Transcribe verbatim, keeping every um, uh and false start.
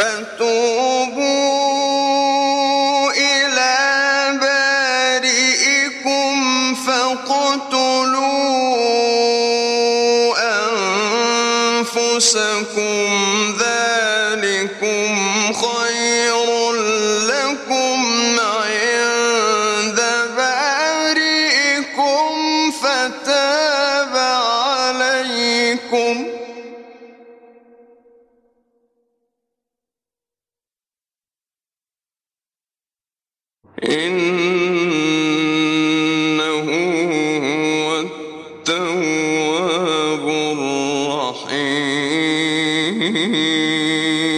فتوبوا إلى بارئكم فاقتلوا أنفسكم ذلكم خير لكم عند بارئكم فتاب عليكم إنه هو التواب الرحيم